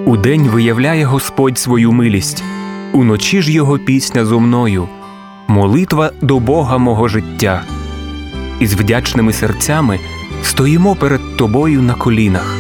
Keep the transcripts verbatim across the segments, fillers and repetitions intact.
Удень виявляє Господь свою милість, уночі ж його пісня зо мною, молитва до Бога мого життя. Із вдячними серцями стоїмо перед тобою на колінах.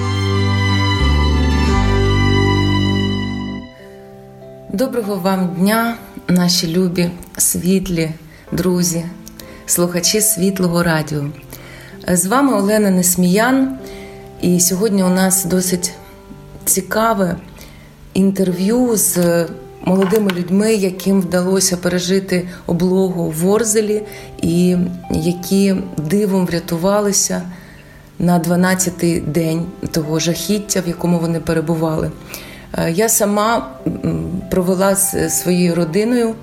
Доброго вам дня, наші любі, світлі друзі, слухачі Світлого радіо. З вами Олена Несміян, і сьогодні у нас досить цікаве інтерв'ю з молодими людьми, яким вдалося пережити облогу в Ворзелі і які дивом врятувалися на дванадцятий день того жахіття, в якому вони перебували. Я сама провела з своєю родиною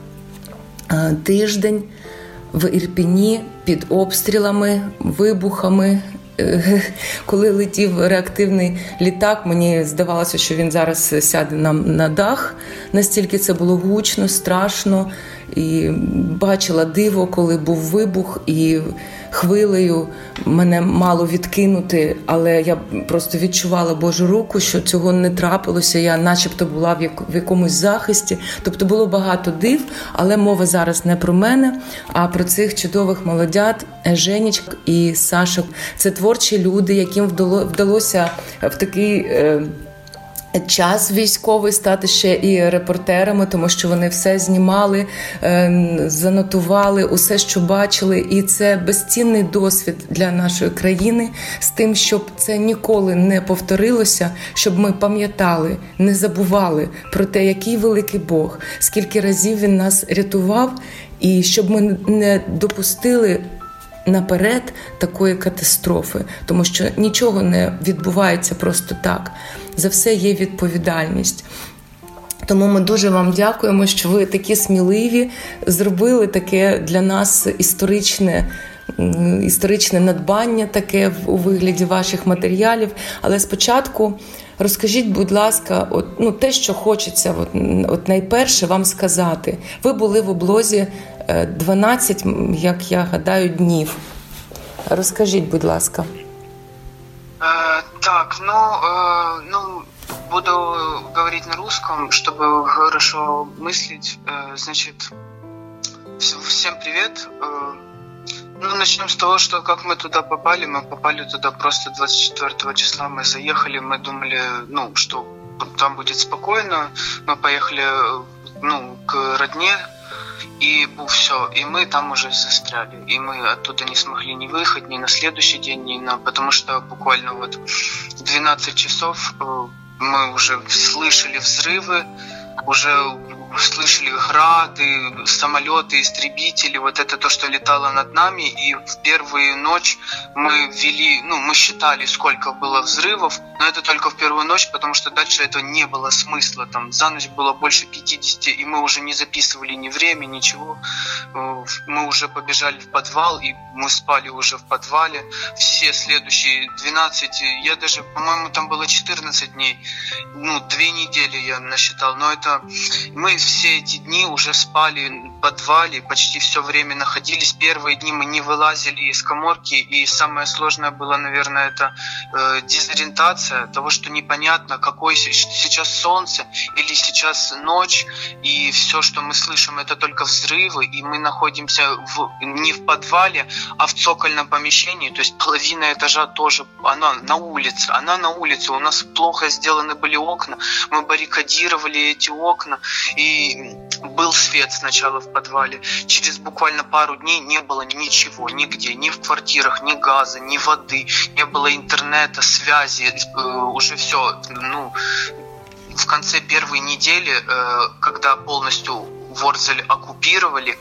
тиждень в Ірпені під обстрілами, вибухами. Коли летів реактивний літак, мені здавалося, що він зараз сяде нам на дах. Настільки це було гучно, страшно. І бачила диво, коли був вибух, і хвилею мене мало відкинути, але я просто відчувала Божу руку, що цього не трапилося. Я начебто була в якомусь захисті. Тобто було багато див, але мова зараз не про мене, а про цих чудових молодят Женечка і Саша. Це творчі люди, яким вдалося в такий час військовий стати ще і репортерами, тому що вони все знімали, занотували, усе, що бачили. І це безцінний досвід для нашої країни з тим, щоб це ніколи не повторилося, щоб ми пам'ятали, не забували про те, який великий Бог, скільки разів Він нас рятував, і щоб ми не допустили наперед такої катастрофи, тому що нічого не відбувається просто так. За все є відповідальність. Тому ми дуже вам дякуємо, що ви такі сміливі, зробили таке для нас історичне, історичне надбання таке у вигляді ваших матеріалів. Але спочатку розкажіть, будь ласка, от, ну, те, що хочеться от, от найперше вам сказати. Ви були в облозі дванадцять, як я гадаю, днів. Розкажіть, будь ласка. Э, так, ну, э, ну, буду говорить на русском, чтобы хорошо мыслить. Э, значит, всем привет. Э, ну, начнем с того, что как мы туда попали. Мы попали туда просто двадцать четвёртого числа. Мы заехали, мы думали, ну, что там будет спокойно. Мы поехали, ну, к родне. И все, и мы там уже застряли, и мы оттуда не смогли ни выехать, ни на следующий день, ни на... Потому что буквально вот в двенадцать часов мы уже слышали взрывы, уже слышали грады, самолеты, истребители, вот это то, что летало над нами. И в первую ночь мы ввели, ну, мы считали, сколько было взрывов, но это только в первую ночь, потому что дальше этого не было смысла. Там за ночь было больше пятидесяти, и мы уже не записывали ни время, ничего. Мы уже побежали в подвал, и мы спали уже в подвале. Все следующие двенадцать, я даже, по-моему, там было четырнадцать дней, ну, две недели я насчитал, но это... Мы все эти дни уже спали в подвале, почти все время находились. Первые дни мы не вылазили из каморки, и самое сложное было, наверное, это э, дезориентация того, что непонятно, какое сейчас солнце или сейчас ночь, и все, что мы слышим, это только взрывы, и мы находимся в, не в подвале, а в цокольном помещении, то есть половина этажа тоже, она на улице, она на улице, у нас плохо сделаны были окна, мы баррикадировали эти окна, и был свет сначала в подвале. Через буквально пару дней не было ничего, нигде, ни в квартирах, ни газа, ни воды, не было интернета, связи, уже все. Ну, в конце первой недели, когда полностью Ворзель оккупировали,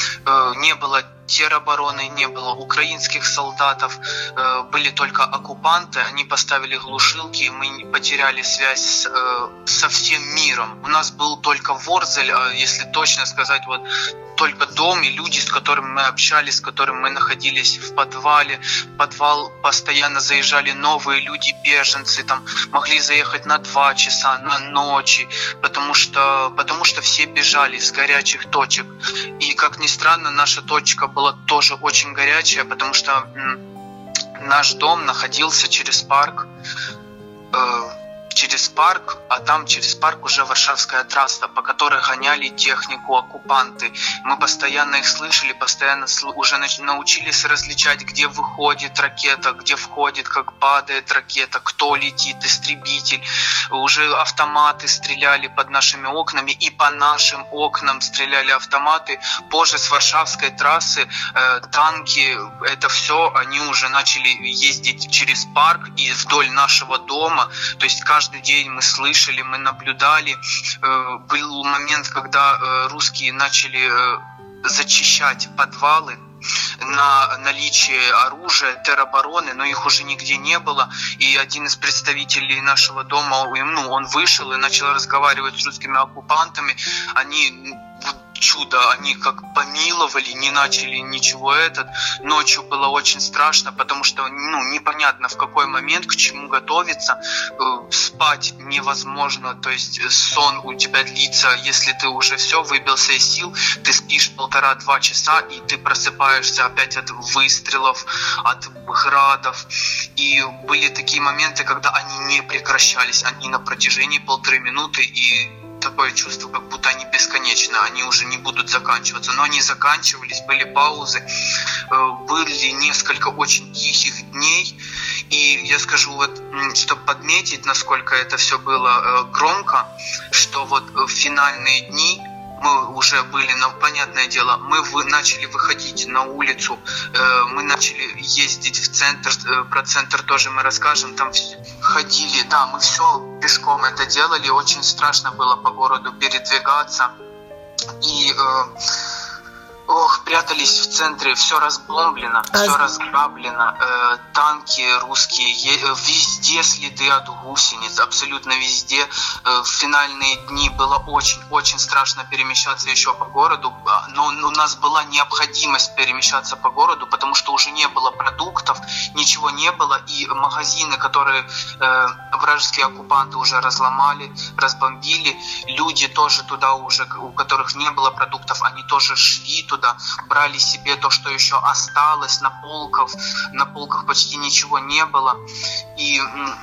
не было теробороны, не было украинских солдатов, были только оккупанты, они поставили глушилки, и мы потеряли связь с, со всем миром. У нас был только Ворзель, если точно сказать, вот только дом и люди, с которыми мы общались, с которыми мы находились в подвале. В подвал постоянно заезжали новые люди, беженцы, там могли заехать на два часа, на ночи, потому что, потому что все бежали с горячих точек. И, как ни странно, наша точка была тоже очень горячая, потому что м, наш дом находился через парк, э, через парк, а там через парк уже Варшавская трасса, по которой гоняли технику оккупанты. Мы постоянно их слышали, постоянно уже научились различать, где выходит ракета, где входит, как падает ракета, кто летит, истребитель. Уже автоматы стреляли под нашими окнами, и по нашим окнам стреляли автоматы. Позже с Варшавской трассы э, танки, это все, они уже начали ездить через парк и вдоль нашего дома. То есть каждый день мы слышали, мы наблюдали. Э, был момент, когда э, русские начали э, зачищать подвалы на наличие оружия, теробороны, но их уже нигде не было. И один из представителей нашего дома, ну, он вышел и начал разговаривать с русскими оккупантами. Они... чудо, они как помиловали, не начали ничего этот. Ночью было очень страшно, потому что ну, непонятно в какой момент, к чему готовиться. Спать невозможно, то есть сон у тебя длится, если ты уже все, выбился из сил, ты спишь полтора-два часа, и ты просыпаешься опять от выстрелов, от градов. И были такие моменты, когда они не прекращались, они на протяжении полторы минуты, и такое чувство, как будто они бесконечны, они уже не будут заканчиваться. Но они заканчивались, были паузы, были несколько очень тихих дней. И я скажу, вот, чтобы подметить, насколько это все было громко, что вот в финальные дни мы уже были, но, понятное дело, мы вы, начали выходить на улицу, э, мы начали ездить в центр, э, про центр тоже мы расскажем, там ходили, да, мы все пешком это делали, очень страшно было по городу передвигаться, и, э, ох, прятались в центре, все разбомблено, а... все разграблено, э, танки русские, е, везде следы от гусениц, абсолютно везде. Э, в финальные дни было очень-очень страшно перемещаться еще по городу, но у нас была необходимость перемещаться по городу, потому что уже не было продуктов, ничего не было, и магазины, которые э, вражеские оккупанты уже разломали, разбомбили, люди тоже туда уже, у которых не было продуктов, они тоже шли туда, брали себе то, что еще осталось на полках. На полках почти ничего не было. И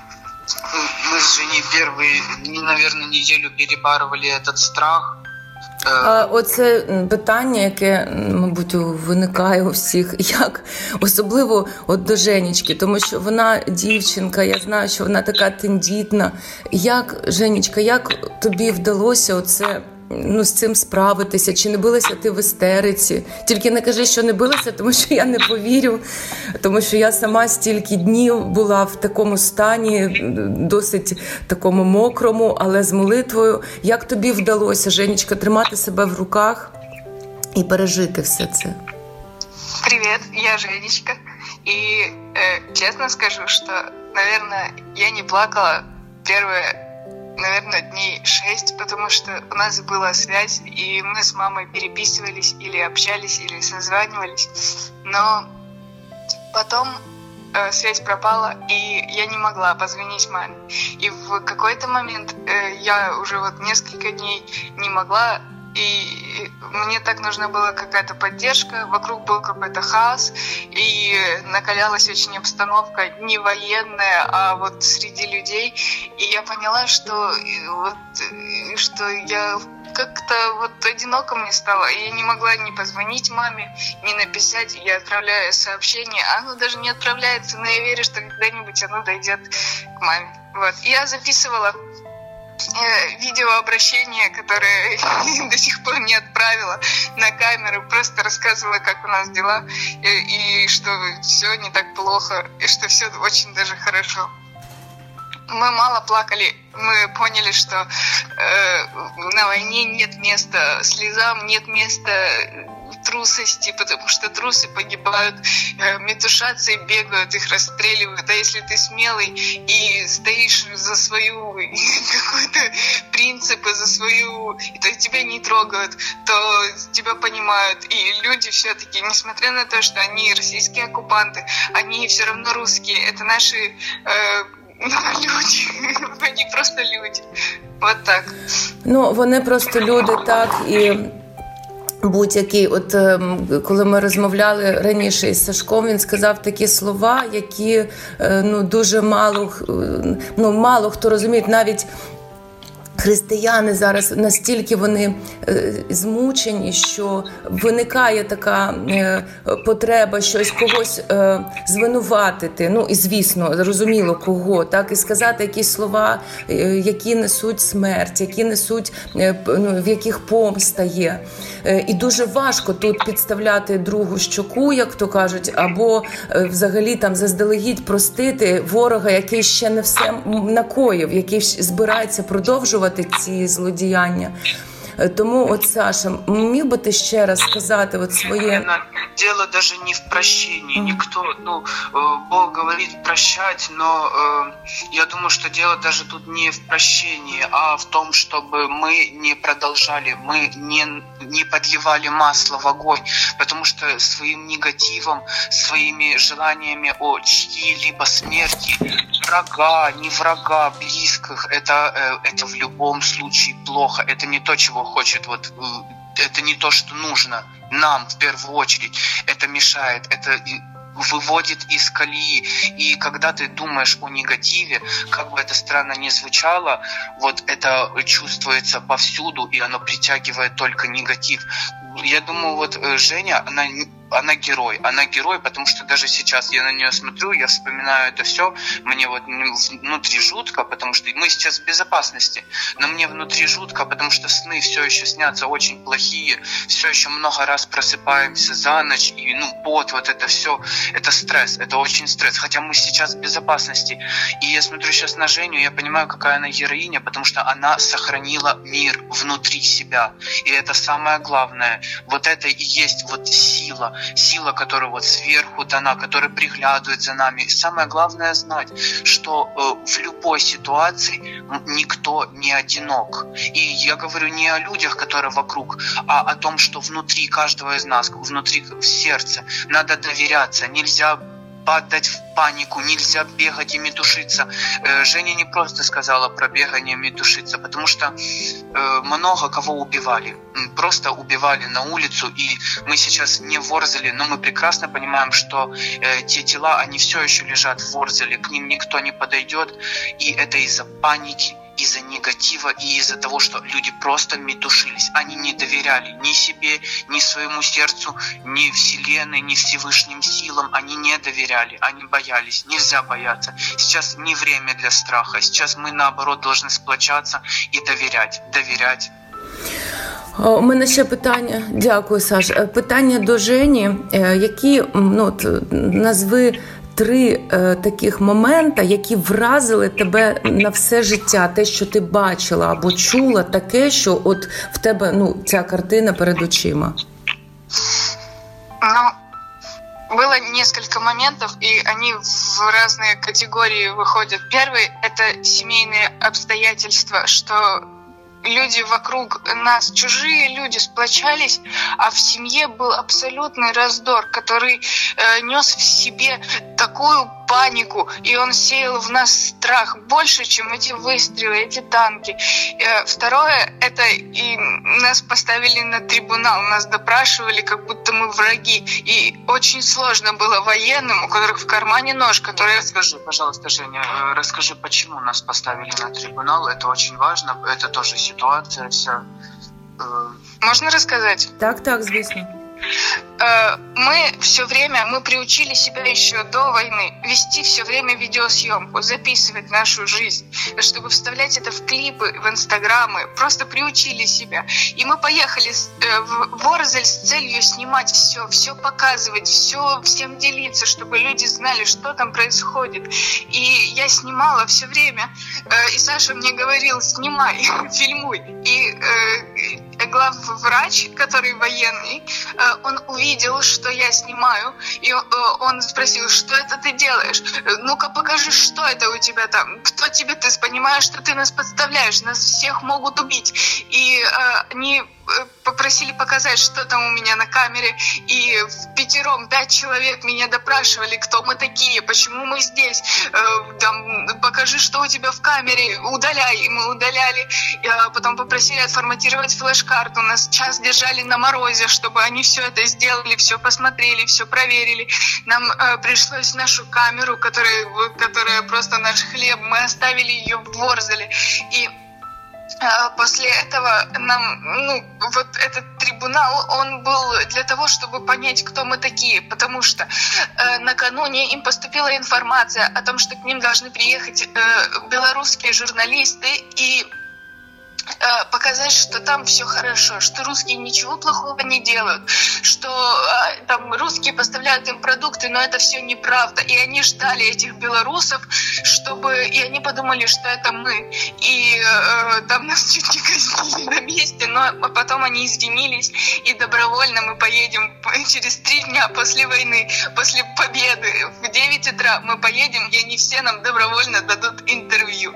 мы с Женей первые, наверное, неделю перебарывали этот страх. А оце питання, яке, мабуть, виникає у всіх, як особливо от до Женечки, тому що вона дівчинка, я знаю, що вона така тендітна. Як, Женечка, як тобі вдалося оце, ну, з цим справитися? Чи не билася ти в істериці? Тільки не кажи, що не билася, тому що я не повірю, тому що я сама стільки днів була в такому стані, досить такому мокрому, але з молитвою. Як тобі вдалося, Женечка, тримати себе в руках і пережити все це? Привет, я Женечка. И э, честно скажу, что, наверное, я не плакала первые, наверное, дней шесть, потому что у нас была связь, и мы с мамой переписывались или общались, или созванивались. Но потом э, связь пропала, и я не могла позвонить маме. И в какой-то момент э, я уже вот несколько дней не могла, и мне так нужна была какая-то поддержка, вокруг был какой-то хаос, и накалялась очень обстановка не военная, а вот среди людей. И я поняла, что, вот, что я как-то вот одиноко мне стало, и я не могла ни позвонить маме, ни написать. Я отправляю сообщение, оно даже не отправляется, но я верю, что когда-нибудь оно дойдет к маме. Вот. И я записывала видеообращение, которое до сих пор не отправила на камеру, просто рассказывала, как у нас дела, и, и что все не так плохо, и что все очень даже хорошо. Мы мало плакали, мы поняли, что э, на войне нет места слезам, нет места трусости, потому что трусы погибают, э, метушатся и бегают, их расстреливают. А если ты смелый и стоишь за свою какой-то принципы, за свою, и то тебя не трогают, то тебя понимают. И люди все-таки, несмотря на то, что они российские оккупанты, они все равно русские. Это наши э, люди, они просто люди. Вот так. Ну, вони просто люди, так, і будь-який, от коли ми розмовляли раніше із Сашком, він сказав такі слова, які ну, дуже мало, ну, мало хто розуміє, навіть християни зараз настільки вони е, змучені, що виникає така е, потреба щось когось е, звинуватити. Ну і звісно, зрозуміло кого, так, і сказати якісь слова, е, які несуть смерть, які несуть, е, ну, в яких помста є. Е, і дуже важко тут підставляти другу щоку, як то кажуть, або е, взагалі там заздалегідь простити ворога, який ще не все накоїв, який збирається продовжувати ці злодіяння. Тому, от, Саша, міг би ти ще раз сказати от своє... Дело даже не в прощении. Mm. Никто, ну, Бог говорит прощать, но э, я думаю, что дело даже тут не в прощении, а в том, чтобы мы не продолжали, мы не, не подливали масло в огонь, потому что своим негативом, своими желаниями о чьей-либо смерти, врага, не врага, близких, это, э, это в любом случае плохо. Это не то, чего хочет, вот, это не то, что нужно нам в первую очередь. Это мешает, это выводит из колеи. И когда ты думаешь о негативе, как бы это странно ни звучало, вот это чувствуется повсюду, и оно притягивает только негатив. Я думаю, вот Женя, она... Она герой, она герой, потому что даже сейчас я на нее смотрю, я вспоминаю это все, мне вот внутри жутко, потому что мы сейчас в безопасности, но мне внутри жутко, потому что сны все еще снятся очень плохие, все еще много раз просыпаемся за ночь, и ну пот, вот это все, это стресс, это очень стресс, хотя мы сейчас в безопасности. И я смотрю сейчас на Женю, я понимаю, какая она героиня, потому что она сохранила мир внутри себя, и это самое главное, вот это и есть вот сила, сила, которая вот сверху дана, которая приглядывает за нами. И самое главное знать, что э, в любой ситуации никто не одинок. И я говорю не о людях, которые вокруг, а о том, что внутри каждого из нас, внутри в сердце надо доверяться. Нельзя падать в панику, нельзя бегать и метушиться. Женя не просто сказала про бегание и метушиться, потому что много кого убивали. Просто убивали на улицу, и мы сейчас не в Ворзеле, но мы прекрасно понимаем, что те тела, они все еще лежат в Ворзеле, к ним никто не подойдет, и это из-за паники, из-за негатива и из-за того, что люди просто метушились. Они не доверяли ни себе, ни своему сердцу, ни Вселенной, ни Всевышним силам. Они не доверяли, они боялись. Нельзя бояться. Сейчас не время для страха. Сейчас мы, наоборот, должны сплочаться и доверять. Доверять. У мене ще питання. Дякую, Саш. Питання до Жені. Які, ну, от, назви три е, таких моменти, які вразили тебе на все життя, те, що ти бачила або чула, таке, що от в тебе, ну, ця картина перед очима. Ну, было несколько моментов, и они в разные категории выходят. Первый – это семейные обстоятельства, что люди вокруг нас, чужие люди, сплочались, а в семье был абсолютный раздор, который э, нес в себе такую панику, и он сеял в нас страх больше, чем эти выстрелы, эти танки. Э, второе, это и нас поставили на трибунал, нас допрашивали, как будто мы враги, и очень сложно было военным, у которых в кармане нож, который... Расскажи, пожалуйста, Женя, расскажи, почему нас поставили на трибунал, это очень важно, это тоже ситуация вся. Можно рассказать? Так, так, звісно. Мы все время, мы приучили себя еще до войны вести все время видеосъемку, записывать нашу жизнь, чтобы вставлять это в клипы, в инстаграмы, просто приучили себя. И мы поехали в Ворзель с целью снимать все, все показывать, все всем делиться, чтобы люди знали, что там происходит. И я снимала все время, и Саша мне говорил: снимай, фильмуй. И главврач, который военный, он увидел, что я снимаю, и он спросил: что это ты делаешь? Ну-ка покажи, что это у тебя там, кто тебе, ты понимаешь, что ты нас подставляешь, нас всех могут убить. И э, они попросили показать, что там у меня на камере, и в пятером пять человек меня допрашивали, кто мы такие, почему мы здесь, там, покажи, что у тебя в камере, удаляй, и мы удаляли, потом попросили отформатировать флеш-карту, нас час держали на морозе, чтобы они все это сделали, все посмотрели, все проверили, нам пришлось нашу камеру, которая, которая просто наш хлеб, мы оставили ее в Ворзеле, и после этого нам, ну, вот этот трибунал, он был для того, чтобы понять, кто мы такие, потому что э, накануне им поступила информация о том, что к ним должны приехать э, белорусские журналисты и э, показать, что там все хорошо, что русские ничего плохого не делают, что э, там русские поставляют им продукты, но это все неправда. И они ждали этих белорусов, чтобы, и они подумали, что это мы. И э, там нас чуть не казнили на месте, но потом они извинились, и добровольно мы поедем через три дня после войны, после победы, в девять утра мы поедем, и они все нам добровольно дадут интервью.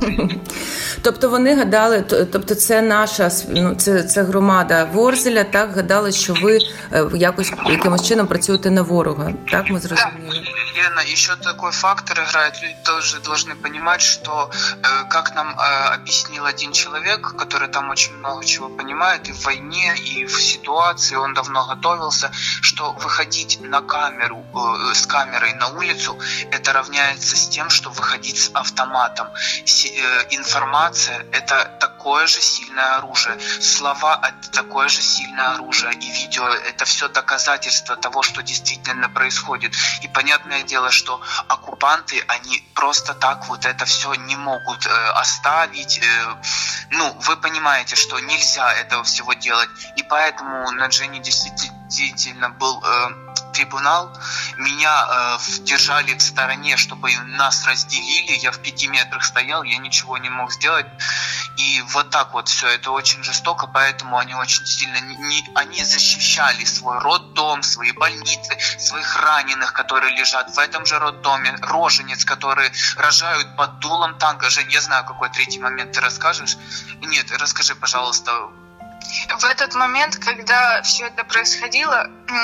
Тобто вони гадали, тобто це наша, ну, це, це громада Ворзеля, так, гадали, що ви якось, якимось чином працюєте на ворога, так, ми зрозуміли? Да. Лена, еще такой фактор играет, люди тоже должны понимать, что, э, как нам э, объяснил один человек, который там очень много чего понимает, и в войне, и в ситуации, он давно готовился, что выходить на камеру, э, с камерой на улицу, это равняется с тем, что выходить с автоматом. С, э, информация – это такое же сильное оружие, слова – это такое же сильное оружие, и видео – это все доказательство того, что действительно происходит. И понятное дело, что оккупанты, они просто так вот это все не могут э, оставить. Э, ну, вы понимаете, что нельзя этого всего делать. И поэтому на Дженни действительно был э, трибунал. Меня э, держали в стороне, чтобы нас разделили. Я в пяти метрах стоял, я ничего не мог сделать. И вот так вот все, это очень жестоко, поэтому они очень сильно, не, они защищали свой роддом, свои больницы, своих раненых, которые лежат в этом же роддоме, роженец, которые рожают под дулом танка. Жень, я знаю, какой третий момент ты расскажешь. Нет, расскажи, пожалуйста. В этот момент, когда все это происходило,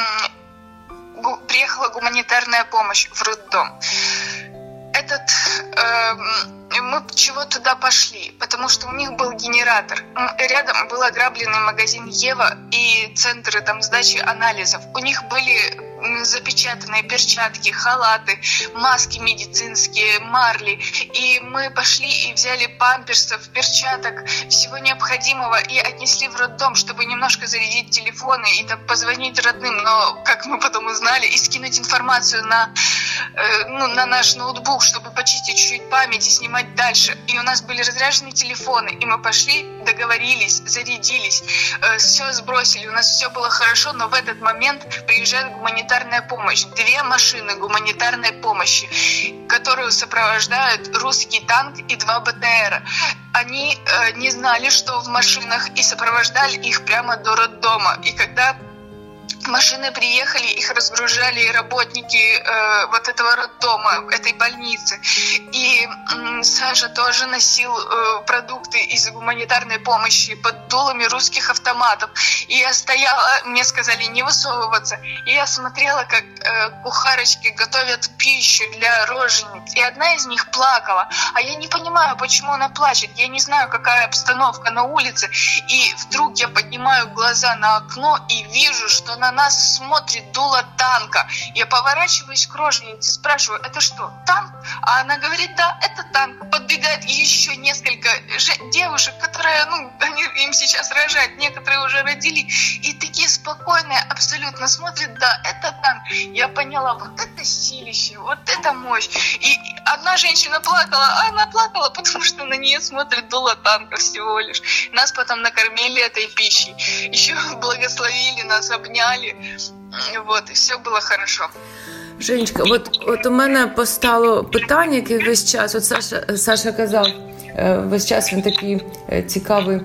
приехала гуманитарная помощь в роддом. Этот... Э, мы чего туда пошли, потому что у них был генератор. Рядом был ограбленный магазин Ева и центры там сдачи анализов. У них были запечатанные перчатки, халаты, маски медицинские, марли. И мы пошли и взяли памперсов, перчаток, всего необходимого и отнесли в роддом, чтобы немножко зарядить телефоны и там позвонить родным, но, как мы потом узнали, и скинуть информацию на, э, ну, на наш ноутбук, чтобы почистить чуть-чуть память и снимать дальше. И у нас были разряжены телефоны, и мы пошли, договорились, зарядились, э, все сбросили, у нас все было хорошо, но в этот момент приезжает гуманитарная помощь. Две машины гуманитарной помощи, которую сопровождают русский танк и два БТРа. Они э, не знали, что в машинах, и сопровождали их прямо до роддома. И когда машины приехали, их разгружали работники э, вот этого роддома, этой больницы. И э, Саша тоже носил э, продукты из гуманитарной помощи под дулами русских автоматов. И я стояла, мне сказали не высовываться. И я смотрела, как э, кухарочки готовят пищу для рожениц. И одна из них плакала. А я не понимаю, почему она плачет. Я не знаю, какая обстановка на улице. И вдруг я поднимаю глаза на окно и вижу, что на нас смотрит дуло танка. Я поворачиваюсь к роженице и спрашиваю, это что, танк? А она говорит, да, это танк. Подбегает еще несколько девушек, которые, ну, они, им сейчас рожать, некоторые уже родили, и такие спокойные абсолютно смотрят, да, это танк. Я поняла, вот это силище, вот это мощь. И одна женщина плакала, а она плакала, потому что на нее смотрит дуло танка всего лишь. Нас потом накормили этой пищей, еще благословили, нас обняли. Вот, і все було хорошо. Женечка, от, от у мене постало питання, яке весь час, от Саша, Саша казав, весь час він такий цікавий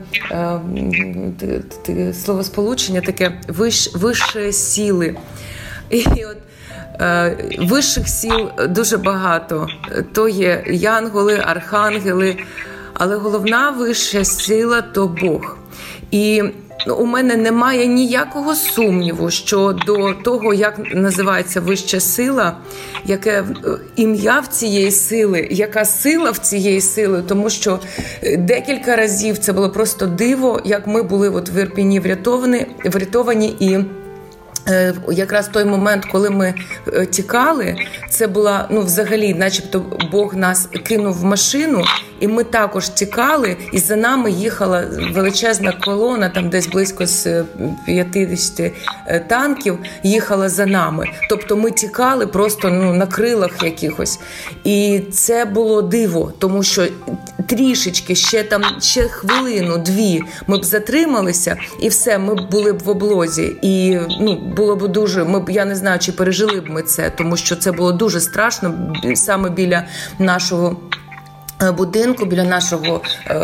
словосполучення, таке вищ, вищі сили. І от вищих сил дуже багато. То є янголи, архангели, але головна вища сила – то Бог. І у мене немає ніякого сумніву, що до того, як називається вища сила, яке ім'я в цієї сили, яка сила в цієї сили, тому що декілька разів це було просто диво, як ми були от в Ірпіні врятовані, врятовані і якраз той момент, коли ми тікали, це була, ну, взагалі, начебто Бог нас кинув в машину, і ми також тікали, і за нами їхала величезна колона, там десь близько з п'ятдесят танків, їхала за нами. Тобто ми тікали просто, ну, на крилах якихось. І це було диво, тому що трішечки, ще там, ще хвилину, дві, ми б затрималися, і все, ми б були б в облозі. І, ну, було б дуже, ми б, я не знаю, чи пережили б ми це, тому що це було дуже страшно, саме біля нашого будинку, біля нашого,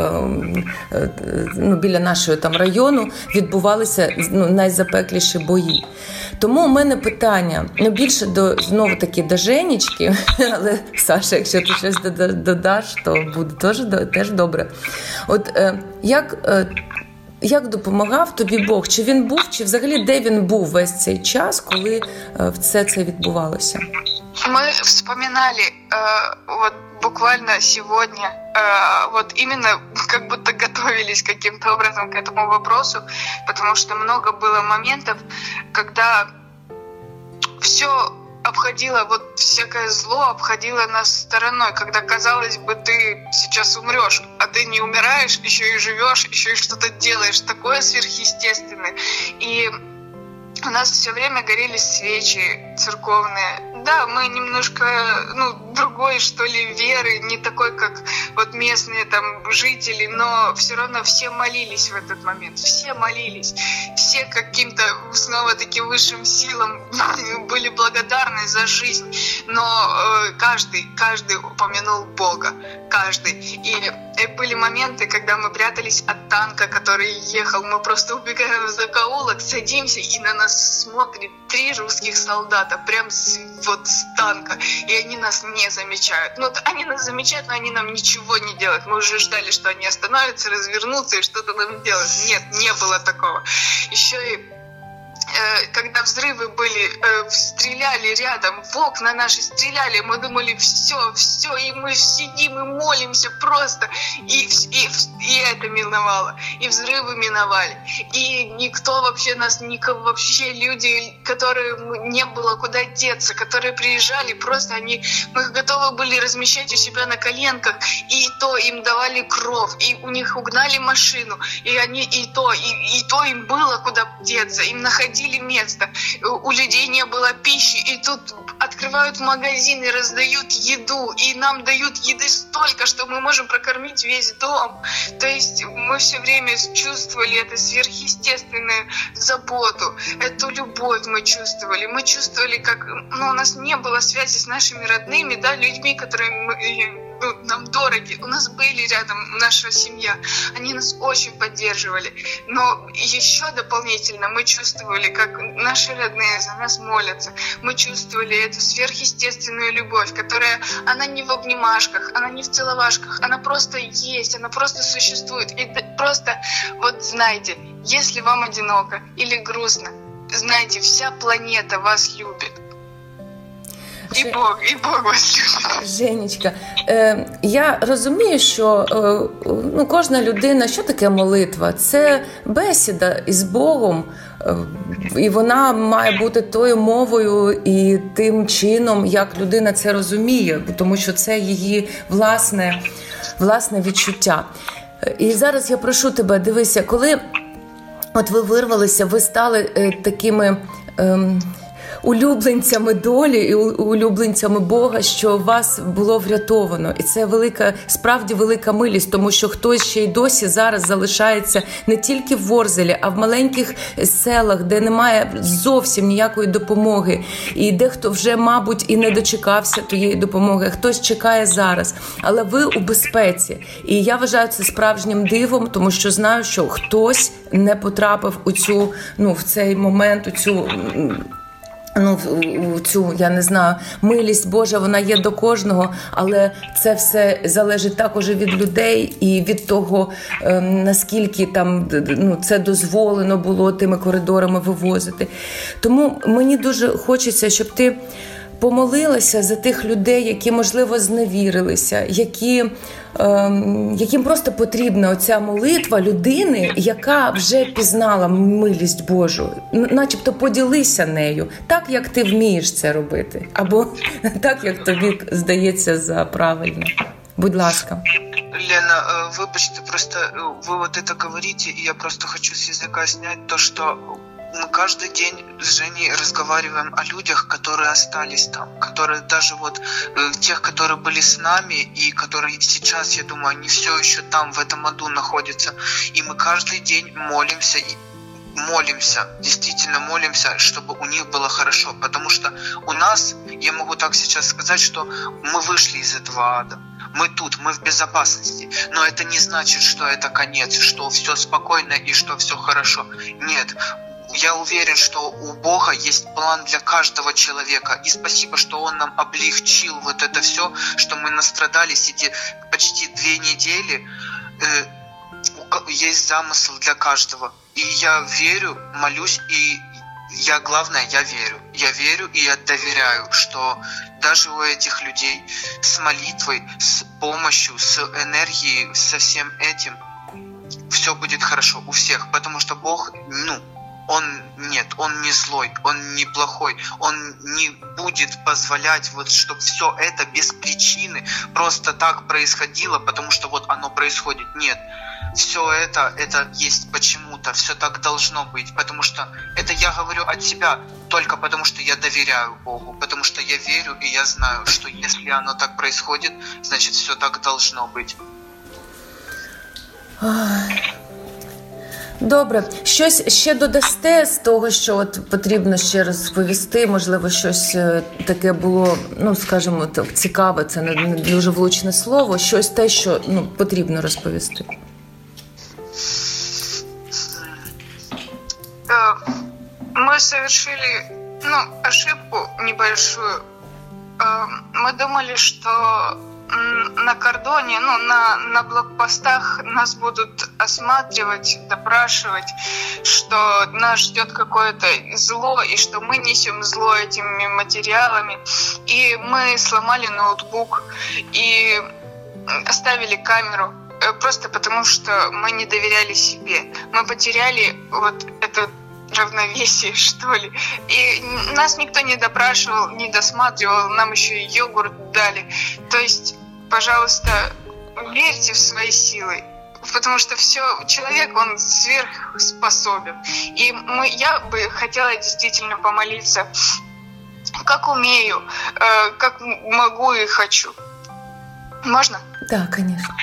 ну, біля нашого там району відбувалися, ну, найзапекліші бої. Тому у мене питання, ну, більше до, знову таки, до Женечки, але, Саша, якщо ти щось додаш, то буде теж, теж добре. От як, як допомагав тобі Бог? Чи він був, чи взагалі де він був весь цей час, коли все це відбувалося? Мы вспоминали э, вот буквально сегодня, э, вот именно как будто готовились каким-то образом к этому вопросу, потому что много было моментов, когда все обходило, вот всякое зло обходило нас стороной, когда, казалось бы, ты сейчас умрешь, а ты не умираешь, еще и живешь, еще и что-то делаешь такое сверхъестественное. И у нас все время горели свечи церковные. Да, мы немножко, ну, другой, что ли, веры, не такой, как вот местные там жители, но все равно все молились в этот момент, все молились, все каким-то, снова-таки, высшим силам были благодарны за жизнь, но э, каждый, каждый упомянул Бога, каждый. И, и были моменты, когда мы прятались от танка, который ехал, мы просто убегаем в закоулок, садимся, и на нас смотрит три русских солдата, прям с, вот с танка, и они нас не замечают. Ну, они нас замечают, но они нам ничего не делают. Мы уже ждали, что они остановятся, развернутся и что-то нам делают. Нет, не было такого. Еще и когда взрывы были, стреляли рядом, в окна наши стреляли, мы думали, все, все, и мы сидим и молимся просто, и, и, и это миновало, и взрывы миновали, и никто вообще нас, никого, вообще люди, которые не было куда деться, которые приезжали, просто они, мы готовы были размещать у себя на коленках, и то им давали кров, и у них угнали машину, и они, и то, и, и то им было куда деться, им находили место, у людей не было пищи, и тут открывают магазины, раздают еду, и нам дают еды столько, что мы можем прокормить весь дом. То есть мы все время чувствовали эту сверхъестественную заботу, эту любовь мы чувствовали. Мы чувствовали, как, ну, у нас не было связи с нашими родными, да, людьми, которые мы, ну, нам дороги. У нас были рядом наша семья, они нас очень поддерживали. Но еще дополнительно мы чувствовали, как наши родные за нас молятся. Мы чувствовали эту сверхъестественную любовь, которая, она не в обнимашках, она не в целовашках, она просто есть, она просто существует. И просто, вот знаете, если вам одиноко или грустно, знайте, вся планета вас любит. І Бог, і Бог вас любить. Женечка, е, я розумію, що е, ну, кожна людина, що таке молитва? Це бесіда із Богом, е, і вона має бути тою мовою і тим чином, як людина це розуміє, тому що це її власне, власне відчуття. І зараз я прошу тебе, дивися, коли от ви вирвалися, ви стали е, такими... Е, улюбленцями долі і улюбленцями Бога, що вас було врятовано. І це велика, справді велика милість, тому що хтось ще й досі зараз залишається не тільки в Ворзелі, а в маленьких селах, де немає зовсім ніякої допомоги. І дехто вже, мабуть, і не дочекався тієї допомоги, хтось чекає зараз. Але ви у безпеці. І я вважаю це справжнім дивом, тому що знаю, що хтось не потрапив у цю, ну, в цей момент, у цю... ну, цю, я не знаю, милість Божа, вона є до кожного, але це все залежить також від людей і від того, наскільки там, ну, це дозволено було тими коридорами вивозити. Тому мені дуже хочеться, щоб ти помолилася за тих людей, які, можливо, зневірилися, які, е, яким просто потрібна оця молитва людини, яка вже пізнала милість Божу. Начебто поділися нею, так, як ти вмієш це робити. Або так, як тобі здається за правильне. Будь ласка. Лена, вибачте, просто вы вот это говорите, и я просто хочу с языка снять то, что мы каждый день с Женей разговариваем о людях, которые остались там, которые даже вот э, тех, которые были с нами и которые сейчас, я думаю, они все еще там в этом аду находятся. И мы каждый день молимся и молимся, действительно молимся, чтобы у них было хорошо, потому что у нас, я могу так сейчас сказать, что мы вышли из этого ада. Мы тут, мы в безопасности, но это не значит, что это конец, что все спокойно и что все хорошо. Нет. Я уверен, что у Бога есть план для каждого человека. И спасибо, что Он нам облегчил вот это все, что мы настрадались эти почти две недели. Э, есть замысел для каждого. И я верю, молюсь, и я, главное, я верю. Я верю и я доверяю, что даже у этих людей с молитвой, с помощью, с энергией, со всем этим все будет хорошо у всех. Потому что Бог, ну, Он нет, Он не злой, Он не плохой, Он не будет позволять, вот, чтобы все это без причины просто так происходило, потому что вот оно происходит. Нет, все это, это есть почему-то, все так должно быть, потому что это я говорю от себя только потому, что я доверяю Богу, потому что я верю и я знаю, что если оно так происходит, значит все так должно быть. Добре. Щось ще додасте з того, що от потрібно ще розповісти? Можливо, щось таке було, ну, скажімо, так, цікаве, це не дуже влучне слово, щось те, що, ну, потрібно розповісти. Мы совершили, ну, ошибку небольшую. Мы думали, что на кордоне, ну, на, на блокпостах нас будут осматривать, допрашивать, что нас ждет какое-то зло, и что мы несем зло этими материалами. И мы сломали ноутбук и оставили камеру, просто потому что мы не доверяли себе. Мы потеряли вот это равновесие, что ли. И нас никто не допрашивал, не досматривал, нам еще и йогурт дали. То есть, пожалуйста, верьте в свои силы, потому что все, человек, он сверхспособен. И мы, я бы хотела действительно помолиться, как умею, э, как могу и хочу. Можно? Да, конечно.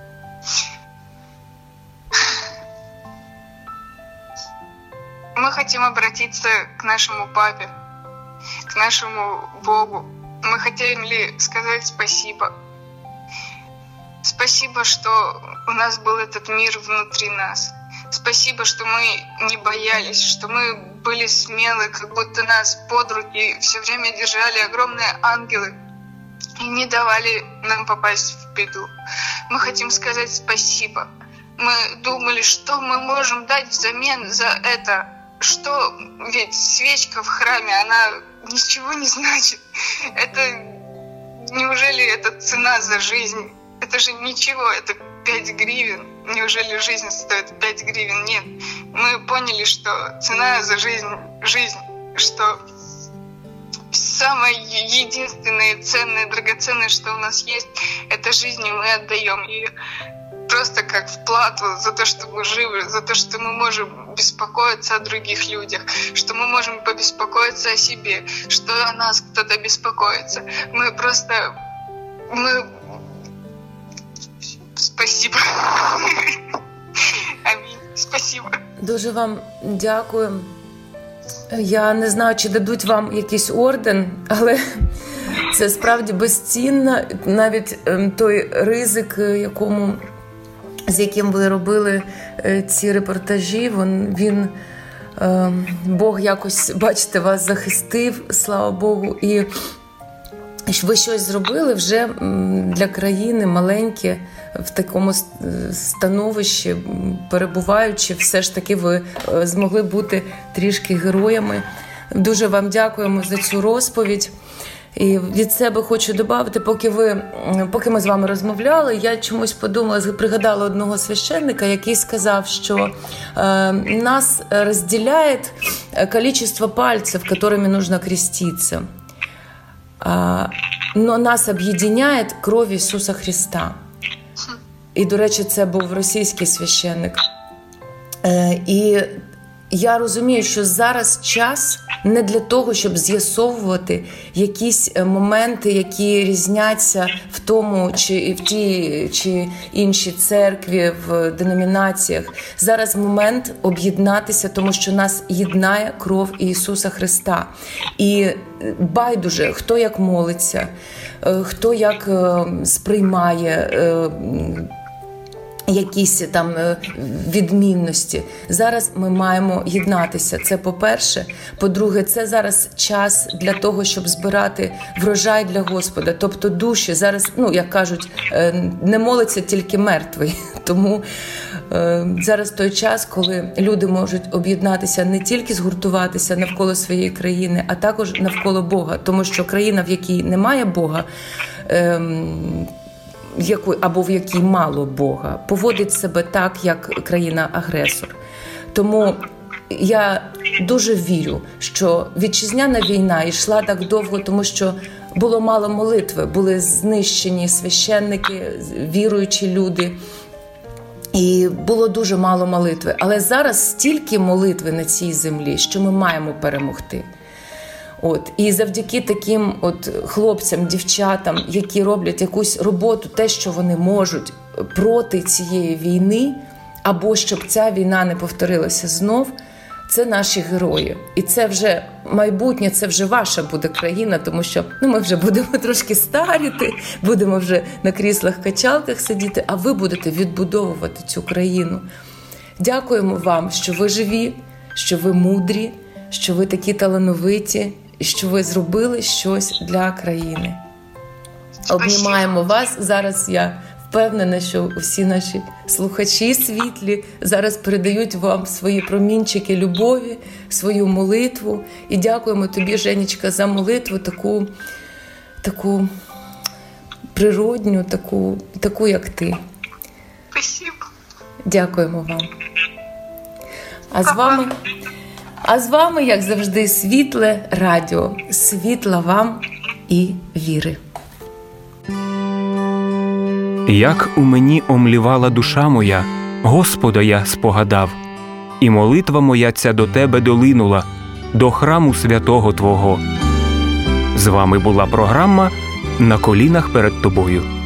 Мы хотим обратиться к нашему папе, к нашему Богу. Мы хотели сказать спасибо. Спасибо, что у нас был этот мир внутри нас. Спасибо, что мы не боялись, что мы были смелы, как будто нас под руки все время держали огромные ангелы и не давали нам попасть в беду. Мы хотим сказать спасибо. Мы думали, что мы можем дать взамен за это. Что ведь свечка в храме, она ничего не значит. Это неужели это цена за жизнь? Это же ничего, это пять гривен. Неужели жизнь стоит пять гривен? Нет. Мы поняли, что цена за жизнь – жизнь, что самое единственное, ценное, драгоценное, что у нас есть, это жизнь, и мы отдаем ее просто как в плату за то, что мы живы, за то, что мы можем беспокоиться о других людях, что мы можем побеспокоиться о себе, что о нас кто-то беспокоится. Мы просто... Мы... Спасибо. Амінь. Спасибо. Дуже вам дякую. Я не знаю, чи дадуть вам якийсь орден, але це справді безцінно. Навіть той ризик, якому, з яким ви робили ці репортажі, він, він Бог якось, бачите, вас захистив, слава Богу, і ви щось зробили вже для країни маленьке, в такому становищі, перебуваючи, все ж таки ви змогли бути трішки героями. Дуже вам дякуємо за цю розповідь. І від себе хочу додати, поки ви, поки ми з вами розмовляли, я чомусь подумала, пригадала одного священника, який сказав, що е, нас розділяє количество пальцев, которыми нужно креститься, а, но нас об'єднує кров Ісуса Христа. І, до речі, це був російський священник. Е, і я розумію, що зараз час не для того, щоб з'ясовувати якісь моменти, які різняться в тому, чи в тій чи іншій церкві, в деномінаціях. Зараз момент об'єднатися, тому що нас єднає кров Ісуса Христа. І байдуже, хто як молиться, хто як сприймає якісь там відмінності. Зараз ми маємо єднатися. Це по-перше. По-друге, це зараз час для того, щоб збирати врожай для Господа. Тобто душі. Зараз, ну, як кажуть, не молиться тільки мертвий. Тому е, зараз той час, коли люди можуть об'єднатися, не тільки згуртуватися навколо своєї країни, а також навколо Бога. Тому що країна, в якій немає Бога, е, або в якій мало Бога, поводить себе так, як країна-агресор. Тому я дуже вірю, що вітчизняна війна йшла так довго, тому що було мало молитви, були знищені священники, віруючі люди, і було дуже мало молитви. Але зараз стільки молитви на цій землі, що ми маємо перемогти. От. І завдяки таким от хлопцям, дівчатам, які роблять якусь роботу, те, що вони можуть проти цієї війни, або щоб ця війна не повторилася знов, це наші герої. І це вже майбутнє, це вже ваша буде країна, тому що ну, ми вже будемо трошки старіти, будемо вже на кріслах-качалках сидіти, а ви будете відбудовувати цю країну. Дякуємо вам, що ви живі, що ви мудрі, що ви такі талановиті, і що ви зробили щось для країни. Обнімаємо вас. Зараз я впевнена, що всі наші слухачі світлі зараз передають вам свої промінчики любові, свою молитву. І дякуємо тобі, Женечка, за молитву, таку, таку природню, таку, таку, як ти. Спасибо. Дякуємо вам. А з вами... А з вами, як завжди, світле радіо. Світла вам і віри. Як у мені омлівала душа моя, Господа я спогадав, і молитва моя ця до тебе долинула, до храму святого Твого. З вами була програма «На колінах перед тобою».